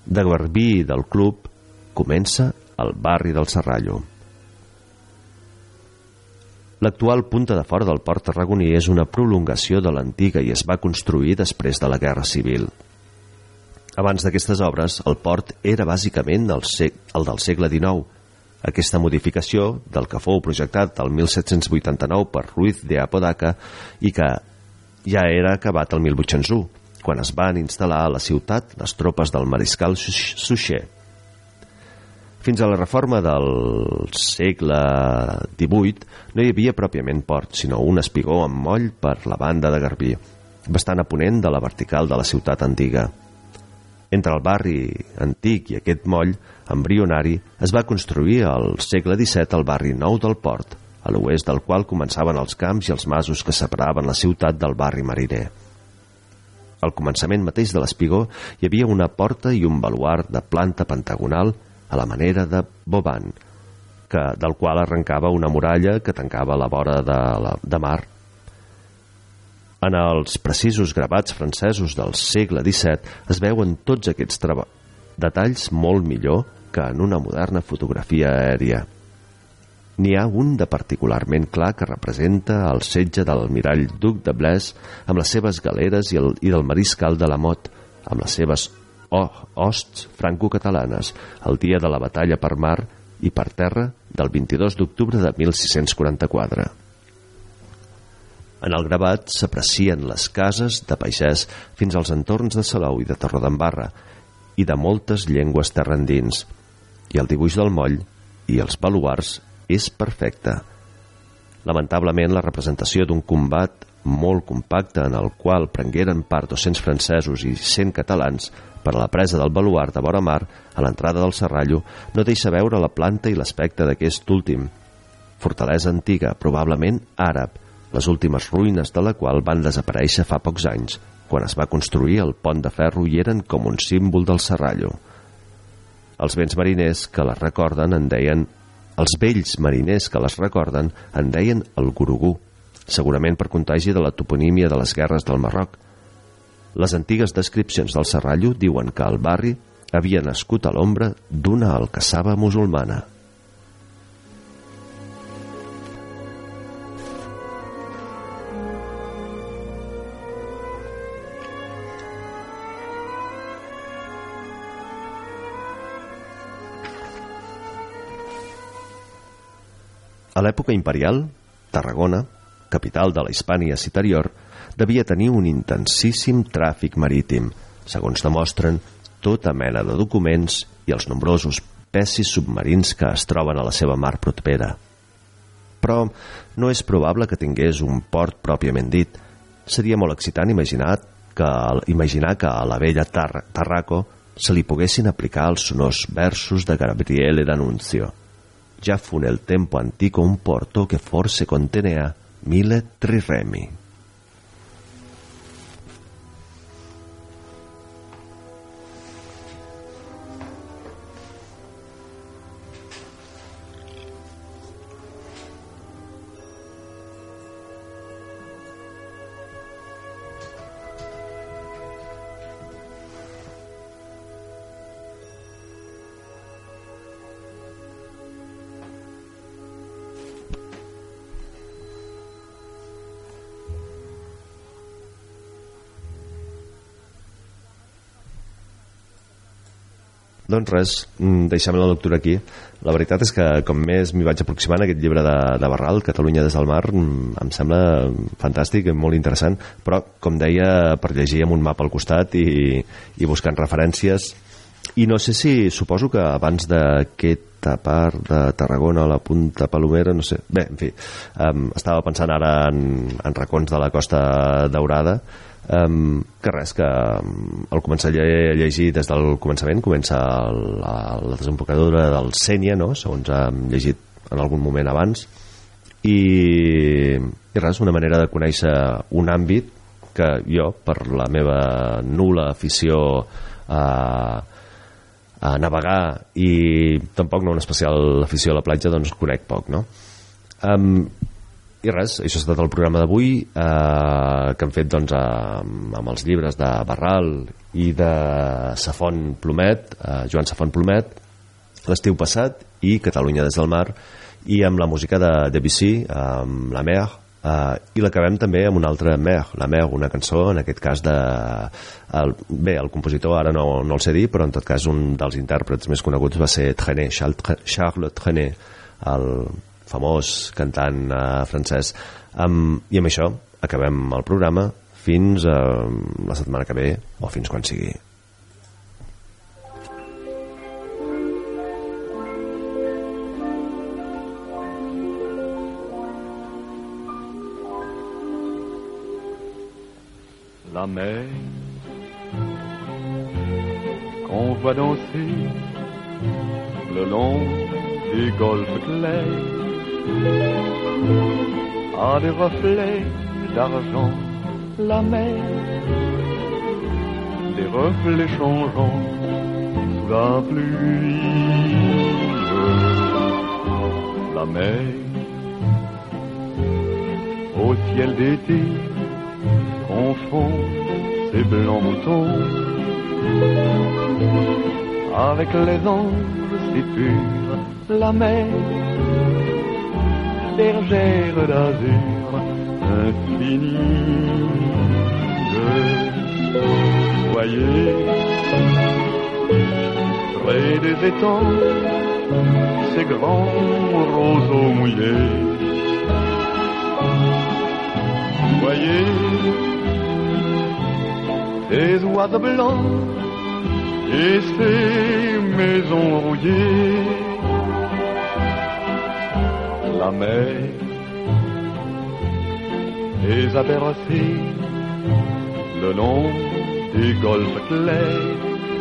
De Garbí del club comença el barri del Serrallo. L'actual punta de fora del port tarragoní és una prolongació de l'antiga i es va construir després de la Guerra Civil. Abans d'aquestes obres, el port era bàsicament el, sec, el del segle dinou. Aquesta modificació, del que fou projectat el mil set-cents vuitanta-nou per Ruiz de Apodaca i que ja era acabat el mil vuit-cents u, quan es van instal·lar a la ciutat les tropes del mariscal Suchet. Fins a la reforma del segle divuit no hi havia pròpiament port, sinó un espigó amb moll per la banda de Garbí, bastant a ponent de la vertical de la ciutat antiga. Entre el barri antic i aquest moll embrionari es va construir al segle disset el barri nou del port, a l'oest del qual començaven els camps i els masos que separaven la ciutat del barri mariner. Al començament mateix de l'espigó hi havia una porta i un baluard de planta pentagonal a la manera de Vauban, que, del qual arrencava una muralla que tancava la vora de, la, de mar. En els precisos gravats francesos del segle disset es veuen tots aquests detalls molt millor que en una moderna fotografia aèria. N'hi ha un de particularment clar que representa el setge de l'almirall Duc de Blaise amb les seves galeres i, el, i del mariscal de la Motte amb les seves hosts franco-catalanes el dia de la batalla per mar i per terra del vint-i-dos d'octubre de mil sis-cents quaranta-quatre. En el gravat s'aprecien les cases de pagès fins als entorns de Salou i de Torredembarra i de moltes llengües terrandins, i el dibuix del moll i els baluards és perfecte. Lamentablement, la representació d'un combat molt compacte en el qual prengueren part dos-cents francesos i cent catalans per a la presa del baluard de vora mar a l'entrada del Serrallo no deixa veure la planta i l'aspecte d'aquest últim. Fortalesa antiga, probablement àrab, les últimes ruïnes de la qual van desaparèixer fa pocs anys, quan es va construir el pont de ferro i eren com un símbol del Serrallo. Els vents mariners que les recorden en deien Els vells mariners que les recorden en deien el Gurugú, segurament per contagi de la toponímia de les guerres del Marroc. Les antigues descripcions del Serrallo diuen que el barri havia nascut a l'ombra d'una alcassaba musulmana. A l'època imperial, Tarragona, capital de la Hispània Citerior, devia tenir un intensíssim tràfic marítim, segons demostren tota mena de documents i els nombrosos pessis submarins que es troben a la seva mar propera. Però no és probable que tingués un port pròpiament dit. Seria molt excitant imaginar que, imaginar que a la vella Tar Tarraco se li poguessin aplicar els sonors versos de Gabriele D'Annunzio. Già fu nel tempo antico un porto che forse contenea mille triremi. Doncs res, deixem la lectura aquí. La veritat és que com més m'hi vaig aproximant a aquest llibre de, de Barral, Catalunya des del mar, em sembla fantàstic, molt interessant, però com deia, per llegir amb un mapa al costat i, i buscant referències. I no sé si, suposo que abans d'aquesta part de Tarragona a la Punta Palomera, no sé, bé, en fi, um, estava pensant ara en, en racons de la Costa Daurada. Um, que res, que um, al començar a llegir des del començament comença la, la desembocadura del Sénia, no? Segons hem llegit en algun moment abans, i, i res, una manera de conèixer un àmbit que jo, per la meva nul·la afició a, a navegar i tampoc no una especial afició a la platja, doncs conec poc, no? Um, i res, això ha estat el programa d'avui, eh, que hem fet doncs, amb, amb els llibres de Barral i de Safont Plomet, eh, Joan Safont Plomet, l'estiu passat, i Catalunya des del mar, i amb la música de Debussy, amb La Mer, eh, i l'acabem també amb una altra Mer, La Mer, una cançó, en aquest cas de... El, bé, el compositor ara no, no el sé dir, però en tot cas un dels intèrprets més coneguts va ser Trenet, Charles Trenet, el famós cantant eh, francès. Um, I amb això acabem el programa fins uh, la setmana que ve o fins quan sigui. La mer qu'on voit danser le long des golfes clairs a des reflets d'argent, la mer, des reflets changeants sous la pluie. La mer, au ciel d'été, confond ses blancs moutons avec les anges si purs, la mer, bergère d'azur infinie. Voyez, près des étangs, ces grands roseaux mouillés. Voyez, ces oiseaux blancs et ces maisons rouillées. La mer les a bercés le long des golfes clairs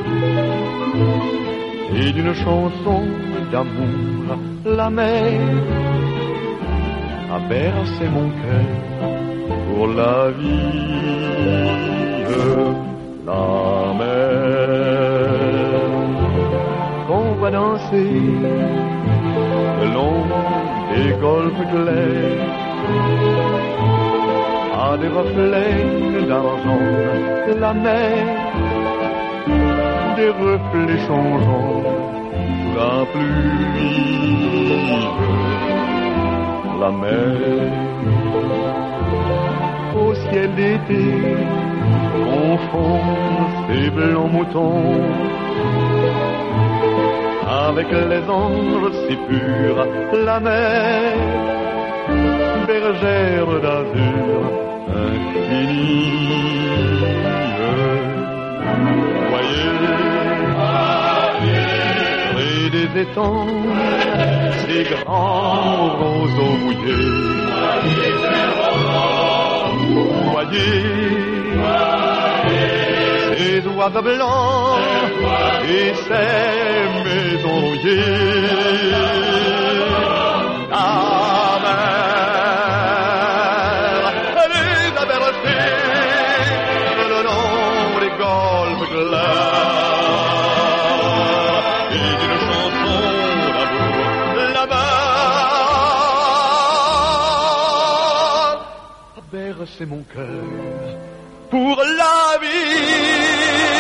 et d'une chanson d'amour. La mer a bercé mon cœur pour la vie. La mer qu'on va danser le long des golfes clairs a des reflets d'argent, la mer, des reflets changeants sous la pluie. La mer, au ciel d'été, confond ses blancs moutons avec les anges si purs. La mer, bergère d'azur infinie. Voyez, près des étangs, ces grands roseaux mouillés. Voyez, ces oiseaux blancs et ces maisons rouillées. La mer les a bercés le long des golfes clairs et d'une chanson d'amour. La mer a bercé mon cœur pour la vie.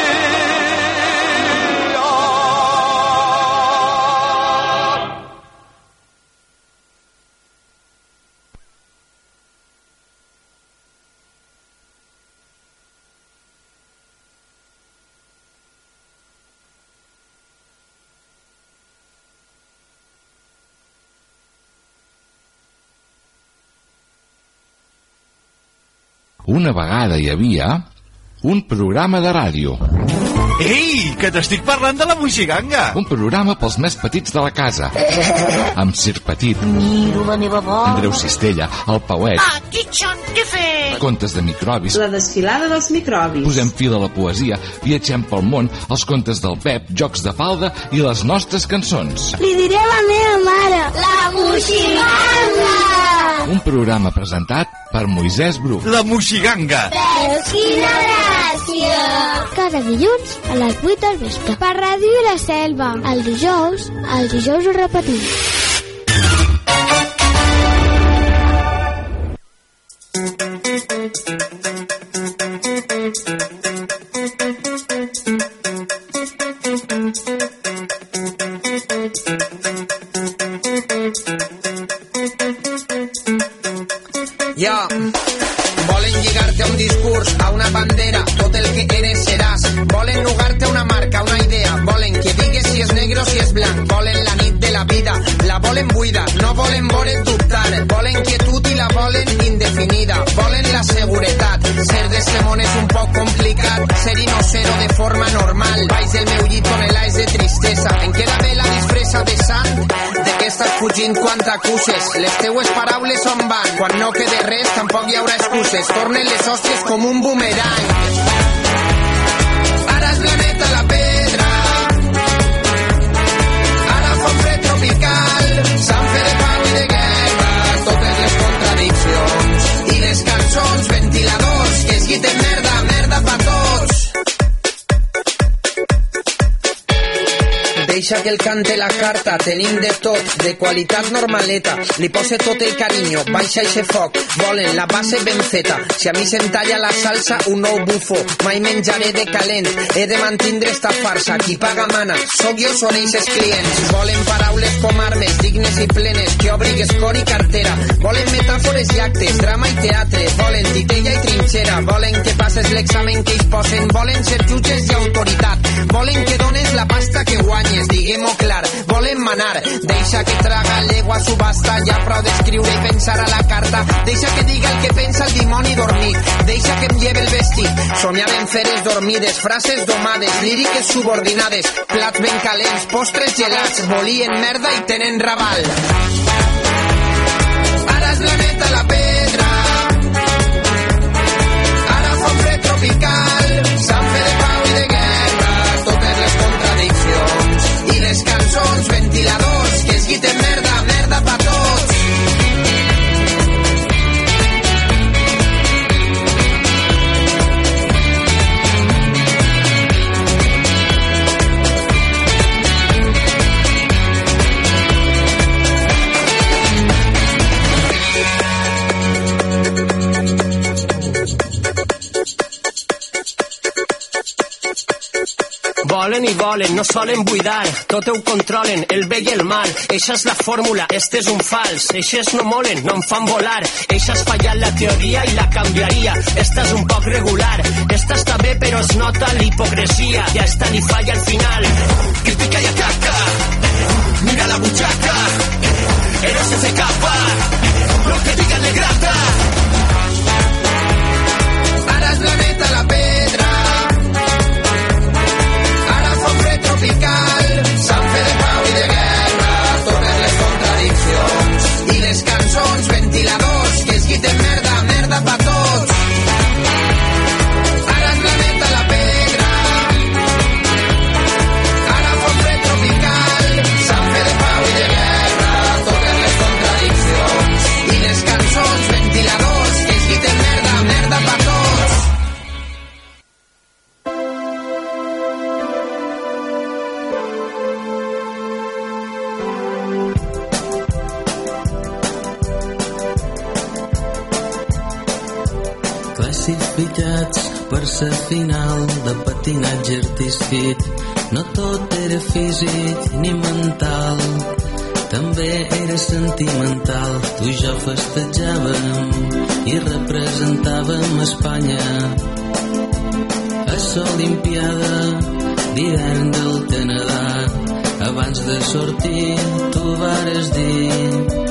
Una vegada hi havia un programa de ràdio. Ei, que t'estic parlant de la Moixiganga! Un programa pels més petits de la casa. Amb Sir Petit, Miro la meva bola, Andreu Cistella, el Pauet, Aquí són de fer! contes de microbis, La desfilada dels microbis. posem fil a la poesia, viatgem pel món, els contes del Pep, jocs de falda i les nostres cançons. Li diré a la meva mare. La Moixiganga! Un programa presentat per Moisès Bru. La Moixiganga! Veus quina gràcia! Cada dilluns a les vuit del vespre. Per Ràdio La Selva. El dijous, el dijous ho repetim. Ja, volen lligar-te a un discurs, a una bandera, tot el que eres seràs. Volen nugar-te a una marca, una idea. Volen que digues si és negre o si és blanc. Volen la nit de la vida, la volen buida. No volen voler dubtar. Volen quietud i la volen indefinida. Volen la seguretat. Ser d'este món és un poc complicat. Ser i no ser-ho de forma normal. Baix del meu llit tonelades de tristesa. Em queda bé la disfressa de sant. De què estàs fugint quan t'acuses? Les teues paraules on van? Quan no quede res tampoc hi haurà excuses. Tornen les hòsties com un boomerang. Ara és planeta la pedra. Ara fa un fred tropical. Sant fe de pau i de guerra. Totes les contradiccions. I les cançons, ventiladors, que es guiten merda, merda pa tots. Deixa que el cante la carta, tenim de tot, de qualitat normaleta. Li pose tot el carinyo, baixa eixe foc. Volen la base ben feta. Si a mi se'm talla la salsa, un nou bufo. Mai menjaré de calent, he de mantindre esta farsa. Qui paga mana, sóc jo, són eixes clients. Volen paraules com armes, dignes i plenes, que obrigues cor i cartera. Volen metàfores i actes, drama i teatre. Volen titella i trinxera. Volen que passes l'examen que ells posen. Volen ser jutges i autoritat. Volen que dones la pasta que guanyes. Diguem-ho clar, volen manar. Deixa que traga l'egua subhasta. Ja prou d'escriure i pensar a la carta. Deixa que diga el que pensa el dimoni dormit. Deixa que em lleve el vestit. Somiaven feres dormides, frases domades, líriques subordinades, plats ben calents, postres gelats. Volien merda i tenen raval. Ara és la neta la pedra. Ara fa un fred tropical. Sant fe de pau i de guerra. Totes les contradiccions. I les cançons, ventiladors, que es guiten merda, merda pa tots. Volen i volen, no solen buidar, tot ho controlen, el bé i el mal. Eixa és la fórmula, este és un fals. Eixes no molen, no em fan volar. Eixa has fallat la teoria i la canviaria. Esta és un poc regular, esta està bé però es nota l'hipocresia. Ja esta li falla al final. Critica i ataca, mira la butxaca, héroe sense capa, lo que digan le grata. Ara és la neta la pedra. Tropical, Sant fe de pau i de guerra, totes les contradiccions. I les cançons, ventiladors, que es guiten merda, merda pa tots. Ara és la neta la pedra. Ara fa un fred tropical, Sant fe de pau i de guerra, totes les contradiccions. I les cançons, ventiladors, que es guiten merda, merda pa tots. Classificats per ser final de patinatge artístic. No tot era físic ni mental, també era sentimental. Tu i jo festejàvem i representàvem Espanya a l'Olimpiada d'hivern del Canadà. Abans de sortir tu vares dir